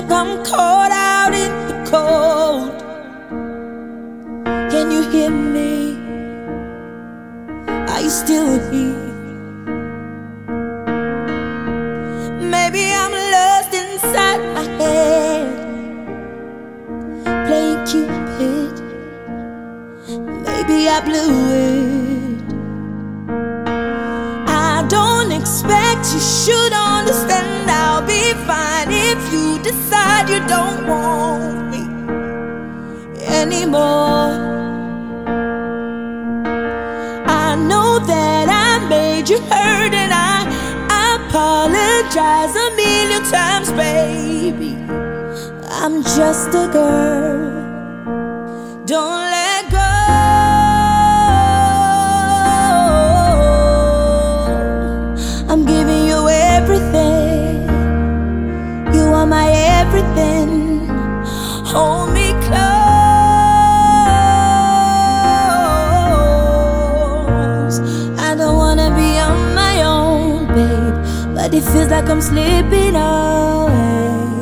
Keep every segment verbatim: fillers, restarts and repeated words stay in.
like I'm caught out in the cold. Can you hear me? Are you still here? Maybe I'm lost inside my head, playing Cupid. Maybe I blew it. I don't expect you should understand. I'll be fine if you decide you don't want me anymore. I know that I made you hurt, and I apologize a million times, baby. I'm just a girl. Don't let go. I'm giving you everything. You are my everything. Hold me close. I don't wanna be on my own, babe, but it feels like I'm slipping away.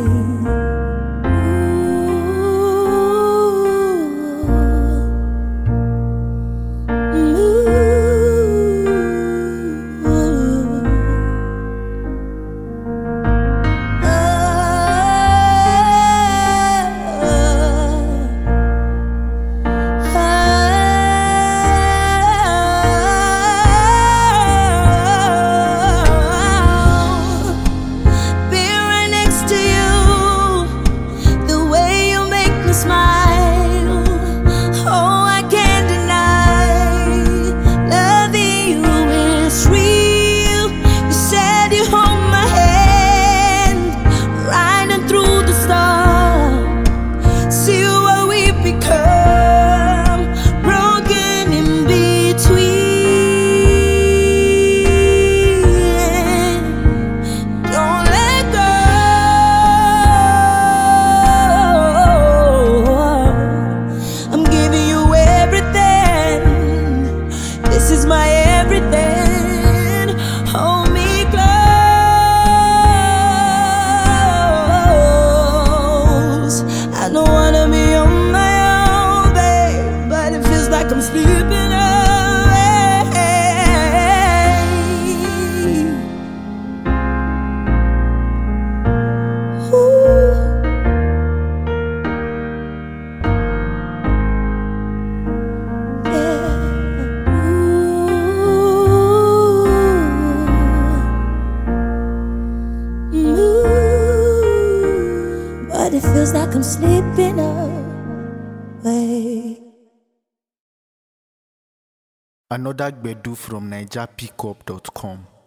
This is my everything. Hold me close. I don't wanna be on my own, babe, but it feels like I'm sleeping away. Ooh. But it feels like I'm sleeping away. Another Gbedu from Niger Pickup dot com.